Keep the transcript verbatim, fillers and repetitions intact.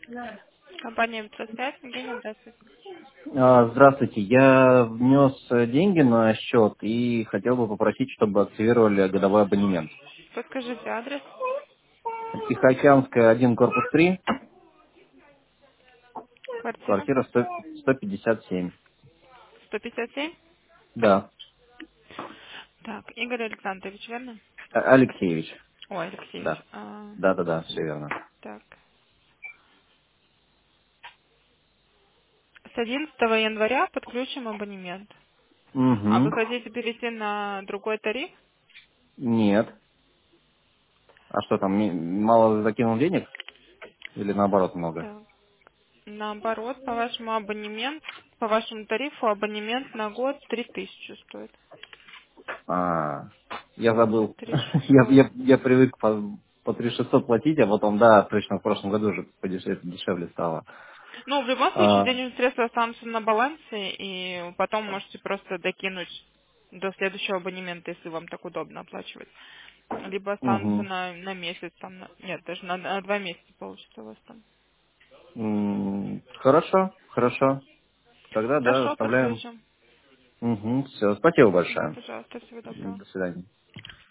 Компания пятьсот пять, Евгения, здравствуйте. А, Здравствуйте. Я внес э, деньги на счет и хотел бы попросить, чтобы активировали годовой абонемент. Подскажите адрес. Тихоокеанская, один, корпус три, Квартира. квартира сто сто пятьдесят семь. сто пятьдесят семь. Да. Так, Игорь Александрович, верно? А- Алексеевич. Ой, Алексеевич. Да. А, Да, да, да, все верно. так. С одиннадцатого января подключим абонемент. А вы Угу. хотите перейти на другой тариф? Нет. А что там, ми- мало закинул денег? Или наоборот много? Так. Наоборот, по вашему абонемент, по вашему тарифу абонемент на год три тысячи стоит. А, я забыл. Три я, шестьсот. я, я привык по, по три шестьсот платить, а потом, да, точно в прошлом году уже подешевле дешевле стало. Ну, в любом случае, А, денежные средства останутся на балансе, и потом можете просто докинуть до следующего абонемента, если вам так удобно оплачивать. Либо останутся угу. на, на месяц, там, на- нет, даже на, на два месяца получится у вас там. М, Хорошо, хорошо. Тогда, да, Хорошо, оставляем. подключим. Угу, все, спасибо Да, большое. пожалуйста, всего доброго. До свидания.